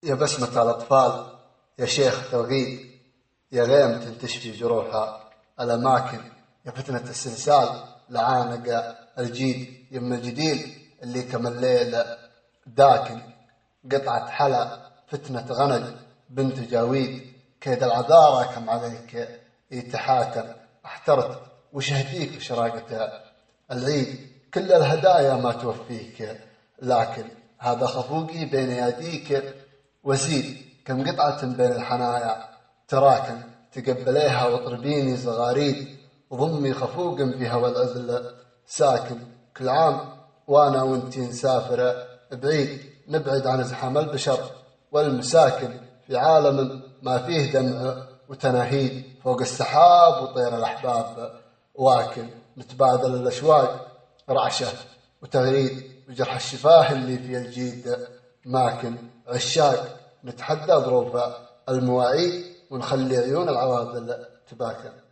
يا بسمة الأطفال، يا شيخ توغيد، يا غيم تشفي جروحها الأماكن، يا فتنة السلسال لعانق الجيد، يم الجديل اللي كم الليل داكن، قطعة حلا فتنة غنج بنت جاويد، كيد العذارى كم عليك يتحاكم، احترت وشهديك بشراقة العيد، كل الهدايا ما توفيك، لكن هذا خفوقي بين يديك وزيد، كم قطعة بين الحنايا تراكم، تقبليها واطربيني زغاريد، وضمي خفوق في هوى العزل ساكن، كل عام وانا وانتي نسافر بعيد، نبعد عن ازحام البشر والمساكن، في عالم ما فيه دمع وتناهيد، فوق السحاب وطير الأحباب واكن، نتبادل الأشواق رعشة وتغريد، وجرح الشفاه اللي في الجيد ماكن، عشاق نتحدى ظروف المواعيد، ونخلي عيون العواذل تباكن.